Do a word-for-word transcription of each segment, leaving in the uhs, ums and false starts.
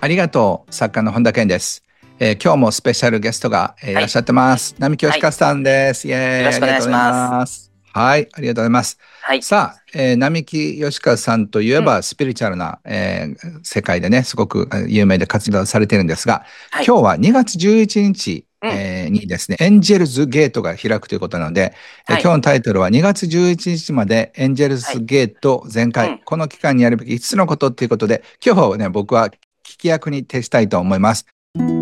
ありがとう。作家の本田健です。えー今日もスペシャルゲストが、えーいはい。 らっしゃってます。並木はい。 義和さんです。イエーイ、あよろしくお願いりがとうございします。 ます。はい、ありがとうございます。 はい。 さあ、えー並木義和さんといえうん。 ばスピリチュアルな、えー世界でね、すごくえー有名で活動されてるんですが、 はい。 今日はにがつじゅういちにち、 うん。 えーにですね、エンジェルズゲートが開くということなので、えーはい。 今日のタイトルはにがつじゅういちにちまでエンジェルはい。 ズゲート全開、 うん。 この期間にやるべきいつつのことっていうことで、今日はね、僕は聞き役に徹したいと思います。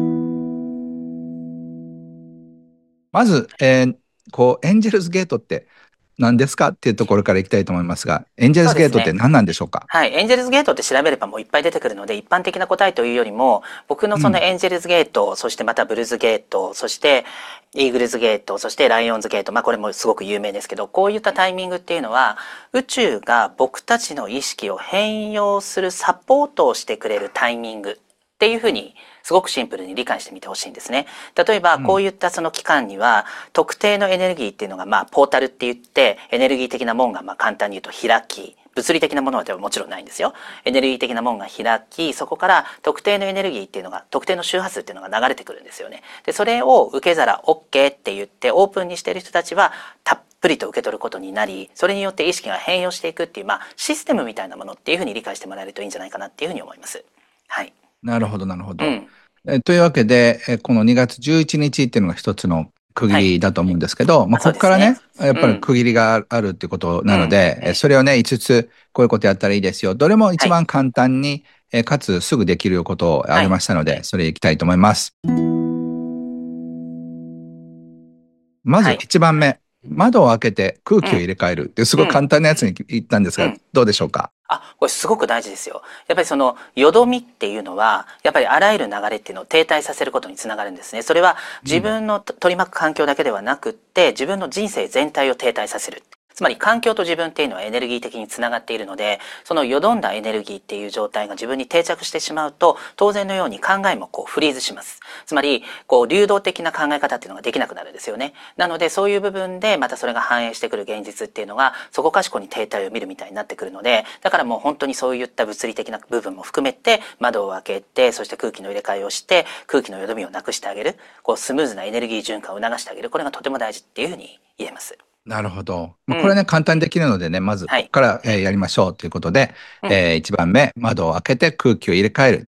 まず、えーこう、エンジェルスゲートって何ですかっていうところからいきたいと思いますが、エンジェルスゲーそうですね。 トって何なんでしょうか？ はい。エンジェルズゲートって調べればもういっぱい出てくるので、一般的な答えというよりも、僕のうん。 そのエンジェルズゲート、そしてまたブルーズゲート、そしてイーグルズゲート、そしてライオンズゲート、まあこれもすごく有名ですけど、こういったタイミングっていうのは、宇宙が僕たちの意識を変容するサポートをしてくれるタイミングっていうふうに、すごくシンプルに理解してみてほしいんですね。例えば、 うん。 こういったその期間には、特定のエネルギーっていうのが、まあ、ポータルって言って、エネルギー的なもんが、まあ、簡単に言うと開き、物理的なものではもちろんないんですよ。エネルギー的なもんが開き、そこから特定のエネルギーっていうのが、特定の周波数っていうのが流れてくるんですよね。で、それを受け皿 OK って言ってオープンにしている人たちは、たっぷりと受け取ることになり、それによって意識が変容していくっていう、まあ、システムみたいなものっていうふうに理解してもらえるといいんじゃないかなっていうふうに思います。はい。 なるほど、なるほど。 うん。 えというわけで、えこのにがつじゅういちにちっていうのが一つの区切はい。 りだと思うんですけど、まあ、 あ、そこうですね。 こからね、やっぱりうん。 区切りがあるっていうことうん。 なので、えうん。 それをね、いつつこういうことやったらいいですよ。どれもはい。 一番簡単に、えかつすぐできることをあげはい。 ましたので、それいきたいと思います。まずはい。 いちばんめ、窓を開けて空気をうん。 入れ替えるってすごいうん。 簡単なやつに言ったんですが、 うん。 どうでしょうか？ あ、これすごく大事ですよ。やっぱりその、よどみっていうのは、やっぱりあらゆる流れっていうのを停滞させることにつながるんですね。それはうん。 自分の取り巻く環境だけではなくって、自分の人生全体を停滞させる。つまり環境と自分っていうのはエネルギー的につながっているので、そのよどんだエネルギーっていう状態が自分に定着してしまうと、当然のように考えもこうフリーズします。つまり、こう流動的な考え方っていうのができなくなるんですよね。なのでそういう部分でまたそれが反映してくる現実っていうのがそこかしこに停滞を見るみたいになってくるので、だからもう本当にそういった物理的な部分も含めて窓を開けて、そして空気の入れ替えをして空気のよどみをなくしてあげる、こうスムーズなエネルギー循環を促してあげる、これがとても大事っていうふうに言えます。 なるほど。まあ、これうん。 ね、簡単にできるのでね、まずはい。 ここから、えーやりましょうということで、 うん。 えいちばんめ、窓を開けて空気を入れ替える。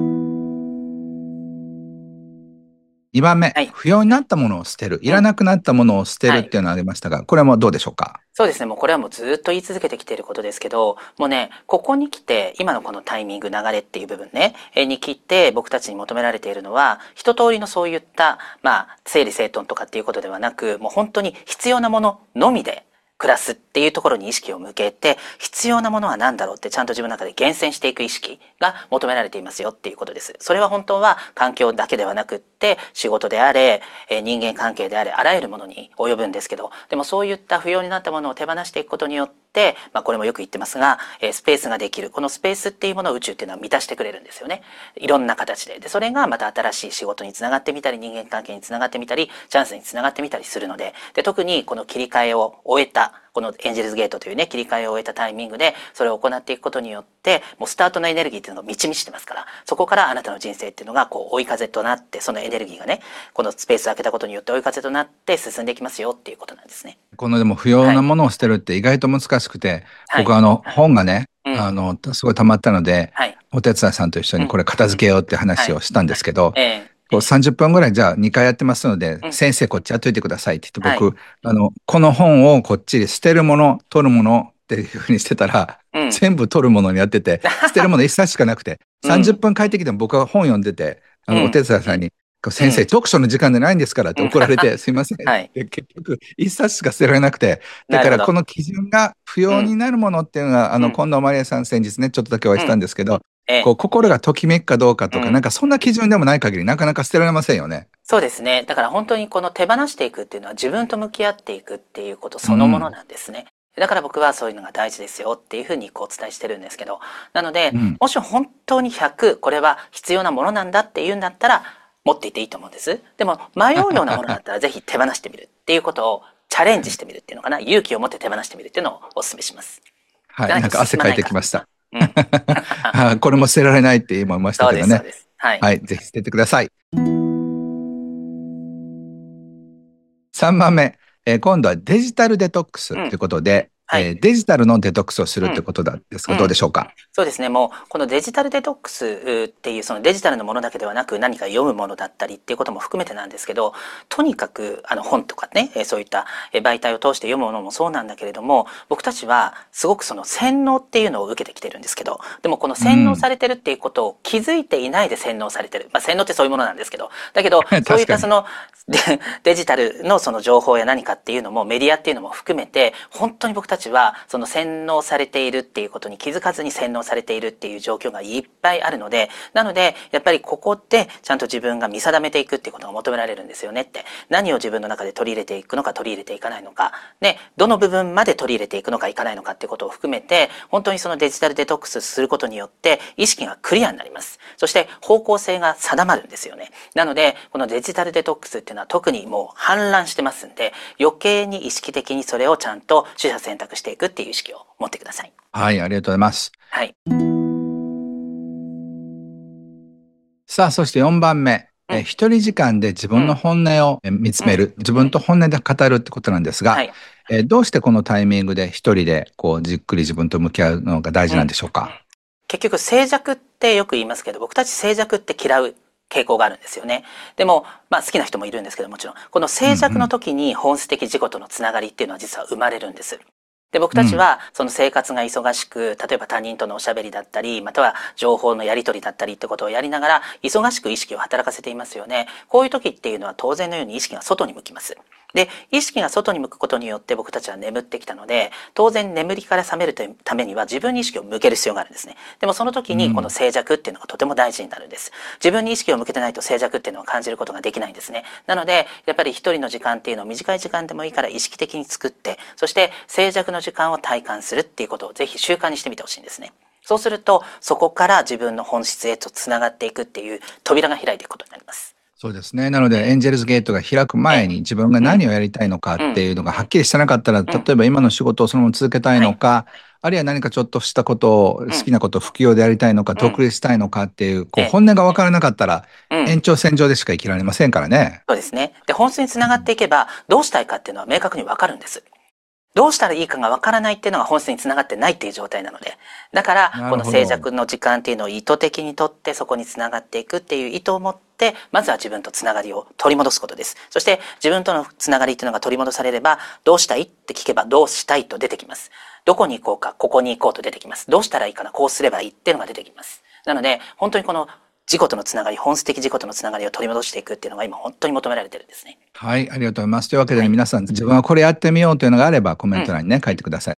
にばんめ、 はい。 不要になったものを捨てる。いうん。 らなくなったものを捨てるはい。 っていうのがありましたが、これもどうでしょうか？ そうですね。もうこれはもうずっと言い続けてきていることですけど、もうね、ここに来て、今のこのタイミング、流れっていう部分ね、えに来て僕たちに求められているのは、一通りのそういった、まあ、整理整頓とかっていうことではなく、もう本当に必要なもののみで、暮らすっていうところに意識を向けて、必要なものは何だろうってちゃんと自分の中で厳選していく意識が求められていますよっていうことです。それは本当は環境だけではなくって、仕事であれ、え人間関係であれ、あらゆるものに及ぶんですけど、でもそういった不要になったものを手放していくことによって、まあこれもよく言ってますが、えスペースができる。このスペースっていうものを宇宙っていうのは満たしてくれるんですよね。いろんな形で。で、それがまた新しい仕事につながってみたり、人間関係につながってみたり、チャンスにつながってみたりするので、で、特にこの切り替えを終えた、このエンジェルズゲートというね、切り替えを終えたタイミングで、それを行っていくことによって、もうスタートのエネルギーっていうのが満ち満ちてますから、そこからあなたの人生っていうのが、こう、追い風となって、そのエネルギーがね、このスペースを開けたことによって追い風となって進んでいきますよっていうことなんですね。 このでも不要はい。 なものを捨てるって意外と難しくて、 はい。 僕はあの本がね、 うん。 あの、すごい溜まったので、 はい。 お手伝いさんと一緒うん。 にこれ片付けようってはい。 話をしたんですけど、 ええ。 こうさんじゅっぷんぐらいじゃあにかいやってますので、 うん。 先生こっちやっといてくださいって言ってはい。 僕、あの、この本をこっちで捨てるもの、取るものっていうふうにしてたら、 うん。 全部取るものにやってて、捨てるもの一冊しかなくて、30 うん。 分帰ってきても僕は本読んでて、あの、お手うん。 伝いさんに、こう先生、 うん。 読書の時間でないんですからってうん。 怒られて、すいませんっはい。 て結局一冊しか捨てられなくて、だなるほど。 からこの基準が不うん。 要になるものっていうのが、あの、 うん。 近藤麻理恵さん先日ね、ちょっとだけお会いしたうん。 んですけど、 ええ。 こう、心がときめくかどうかとか、なんうん。 かそんな基準でもない限り、なかなか捨てられませんよね。 そうですね。だから本当にこの手放していくっていうのは自分と向き合っていくっていうことそのものうん。 なんですね。だから僕はそういうのが大事ですよっていうふうにこうお伝えしてるんですけど。なので、 うん。 もし本当にひゃく、これは必要なものなんだっていうんだったら、持っていていいと思うんです。でも、迷うようなものだったらぜひ手放してみるっていうことをチャレンジしてみるっていうのかな。勇気を持って手放してみるっていうのをお勧めします。 はい。 じゃないとなんか汗かい進まないから。 てきました。 うん。 あこれも捨てられないって今言いましたそうです、そけどね。 うです。 はい。 はい、ぜひ捨ててください。さんばんめ、えー今度はデジタルデトックスうん。 ということで、 はい。 えーデジタルのデトックスをするうん。 ということなんですが、どううん。 でしょうか？ そうですね。もう、このデジタルデトックスっていう、そのデジタルのものだけではなく、何か読むものだったりっていうことも含めてなんですけど、とにかく、あの、本とかね、えーそういったえー媒体を通して読むものもそうなんだけれども、僕たちは、すごくその洗脳っていうのを受けてきてるんですけど、でもこの洗脳うん。 されてるっていうことを気づいていないで洗脳されてる。まあ、洗脳ってそういうものなんですけど、だけど、そういっ確かに。 たその、デデジタルのその情報や何かっていうのもメディアっていうのも含めて本当に僕たちはその洗脳されているっていうことに気づかずに洗脳されているっていう状況がいっぱいあるので、なのでやっぱりここでちゃんと自分が見定めていくっていうことが求められるんですよねって。何を自分の中で取り入れていくのか取り入れていかないのか、ね、どの部分まで取り入れていくのかいかないのかっていうことを含めて本当にそのデジタルデトックスすることによって意識がクリアになります。そして方向性が定まるんですよね。なのでこのデジタルデトックスっていうのは特にもう氾濫してますんで、余計に意識的にそれをちゃんと取捨選択していくっていう意識を持ってください。 はい、ありがとうございます。 はい。 さあ、そしてよんばんめ、えーうん。 一人時間で自分のうん。 本音をえー見つうん。 める、自うん。 分と本音で語るってことなんですが、 はい。 えーどうしてこのタイミングで一人でこうじっくり自分と向き合うのが大事なんうん。 でしょうか？ 結局静寂ってよく言いますけど、僕たち静寂って嫌う傾向があるんですよね。でも、まあ好きな人もいるんですけどもちろん、この静寂のうん時に本質的自己とのつながりっていうのは実は生まれるんです。で、僕うん。うん。 たちはその生活が忙しく、例えば他人とのおしゃべりだったり、または情報のやり取りだったりってことをやりながら、忙しく意識を働かせていますよね。こういう時っていうのは当然のように意識が外に向きます。で、意識が外に向くことによって僕たちは眠ってきたので、当然眠りから覚めるためには自分に意識を向ける必要があるんですね。でもその時にこの静寂っていうのがとても大事になるんです。自分に意識を向けてないと静寂っていうのを感じることができないんですね。なので、やっぱり一人の時間っていうのを短い時間でもいいから意識的に作って、そして静寂の時間を体感するっていうことをぜひ習慣にしてみてほしいんですね。そうすると、そこから自分の本質へとつながっていくっていう扉が開いていくことになります。 そうですね。なので、エンジェルズゲートが開くええ。 前に自分がうん。 何をやりたいのかっうん。 ていうのがはっきりしてなかったら、 うん。 例えば今の仕事をそのまま続けたいはい。 のか、あるいは何かちょっとしたことを、好うん。 きなことを副業でやりたいのか、 うん。 独立したいのかっていう、こう、 ええ。 本音がわからなかったら、 うん。 延長線上でしか生きられませんからね。 そうですね。で、本質につながっていけば、どうしたいかっていうのは明確にわかるんです。どうしたらいいかがわからないっていうのが本質につながってないっていう状態なので。だから、 なこの静るほど。 寂の時間っていうのを意図的にとってそこにつながっていくっていう意図を持って、まずは自分とつながりを取り戻すことです。そして自分とのつながりっていうのが取り戻されれば、どうしたいって聞けばどうしたいと出てきます。どこに行こうか、ここに行こうと出てきます。どうしたらいいかな、こうすればいいっていうのが出てきます。なので、本当にこの自己とのつながり、本質的自己とのつながりを取り戻していくっていうのが今本当に求められてるんですね。 はい、ありがとうございます。というわけでね、 はい。 皆さん、自分はこれやってみようというのがあれば、コメうん。 ント欄にね、書いてください。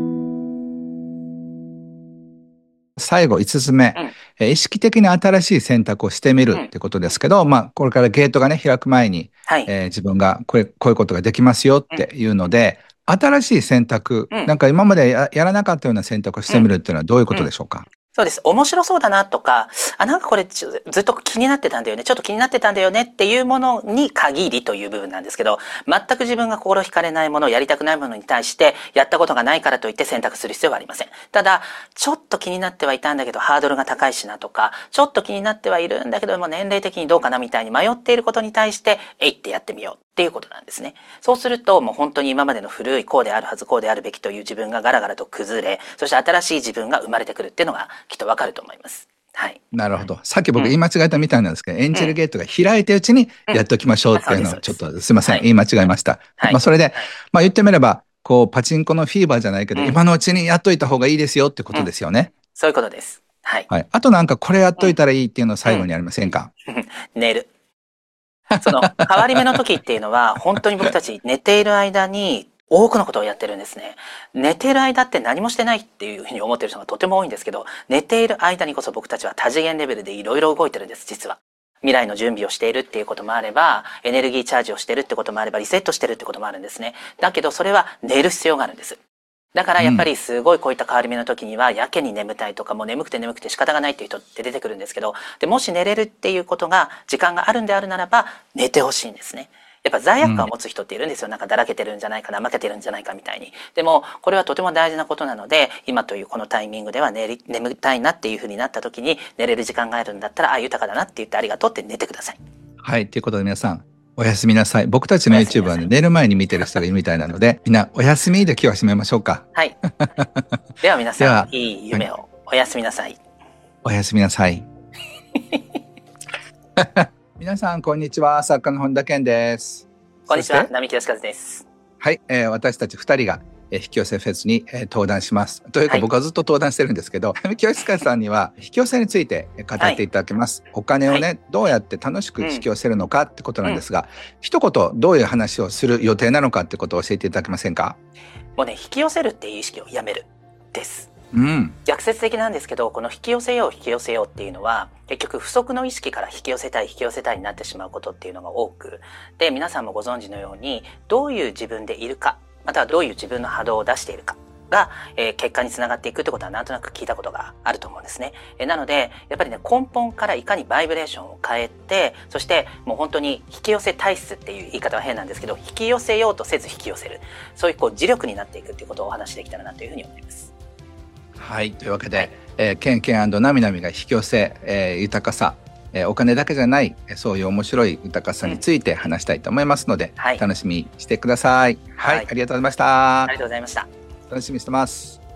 最後、いつつめ、 うん。 えー意識的に新しい選択をしてみるうん。 ってことですけど、まあ、これからゲートがね、開く前に、 はい。 えー自分がこれ、こういうことができますよっうん。 ていうので、新しい選択、 うん。 なんか今までや、やらなかったような選択をしうん。 てみるっていうのはどういうこうん。 とでしょうか？ そうです。面白そうだなとか、あ、なんかこれちょずっと気になってたんだよね。ちょっと気になってたんだよねっていうものに限りという部分なんですけど、全く自分が心惹かれないもの、やりたくないものに対して、やったことがないからといって選択する必要はありません。ただ、ちょっと気になってはいたんだけど、ハードルが高いしなとか、ちょっと気になってはいるんだけども、年齢的にどうかなみたいに迷っていることに対して、えいってやってみようっていうことなんですね。そうすると、もう本当に今までの古いこうであるはず、こうであるべきという自分がガラガラと崩れ、そして新しい自分が生まれてくるっていうのがきっとわかると思います。はい。 なるほど。さっき僕うん。 言い間違えたみたいなんですけど、エンうん。 ジェルゲートが開いてるうちにうん。 やっておきましょうあ、 っていうそうです、 のをちょっそうです。 とすいません。 はい。 言い間違えました。 はい。 まあそれで、まあ言ってみれば、こうパチンコのフィーバーじゃないけど、 うん。 今のうちにやっといた方がいいですよってこうん。 とですよね。 そういうことです。はい。 はい。あとなんかこれやっうん。 といたらいいっていうのをうん。 最後にありませんか？ 寝る。その変わり目の時っていうのは、本当に僕たち寝ている間に多くのことをやってるんですね。寝ている間って何もしてないっていうふうに思ってる人がとても多いんですけど、寝ている間にこそ僕たちは多次元レベルでいろいろ動いてるんです、実は。未来の準備をしているっていうこともあれば、エネルギーチャージをしてるってこともあれば、リセットしてるってこともあるんですね。だけどそれは寝る必要があるんです。だからやっぱうん。 りすごいこういった変わり目の時にはやけに眠たいとかもう眠くて眠くて仕方がないっていう人って出てくるんですけど、でもし寝れるっていうことが時間があるんであるならば寝てほしいんですね。 やっぱ罪悪感を持つ人っているんですよ。なんかだらけてるんじゃないかな、負けてるんじゃないかみたいに。でもこれはとても大事なことなので、今というこのタイミングでは寝り眠たいなっていう風になった時に、寝れる時間があるんだったら、あ、豊かだなって言ってありがとうって寝てください。 はい。ということで皆さん、おやすみなさい。僕たちの YouTube はね、寝る前に見てる人がいるみたいなので、みんなおやすみで今日は締めましょうか。 はい。では皆ではさん、いい夢を。おやすみなさい。 おやすみなさい。皆さん、こんにちは。作家の本田健です。 こんにちは。 そして並木義和です。 はい、えー私たちふたりが、えー引き寄せフェスに、えー登壇します。というか、 はい僕はずっと登壇してるんですけど、並木義和さんには引き寄せについてえー語っていただきます。お金をね、 はどうやって楽しく引き寄せるのかってことなんですが、一言どういう話をする予定なのかってことを教えていただけませんか？ もうね、引き寄せるっていう意識をやめる。です。 うん。 逆説的なんですけど、この引き寄せよう引き寄せようっていうのは、結局不足の意識から引き寄せたい引き寄せたいになってしまうことっていうのが多く、で、皆さんもご存知のように、どういう自分でいるか、またはどういう自分の波動を出しているかが、えー結果につながっていくってことはなんとなく聞いたことがあると思うんですね。えーなので、やっぱりね、根本からいかにバイブレーションを変えて、そしてもう本当に引き寄せ体質っていう言い方は変なんですけど、引き寄せようとせず引き寄せる。そういうこう磁力になっていくっていうことをお話しできたらなというふうに思います。 はい。というわけで、えー、ケンケン&ナミナミが引き寄せ、えー豊かさ、えーお金だけじゃないえーそういう面白い豊かさについて話したいと思いますので、 はい楽しみにしてください。はい、 はいありがとうございました。 ありがとうございました。 楽しみにしてます。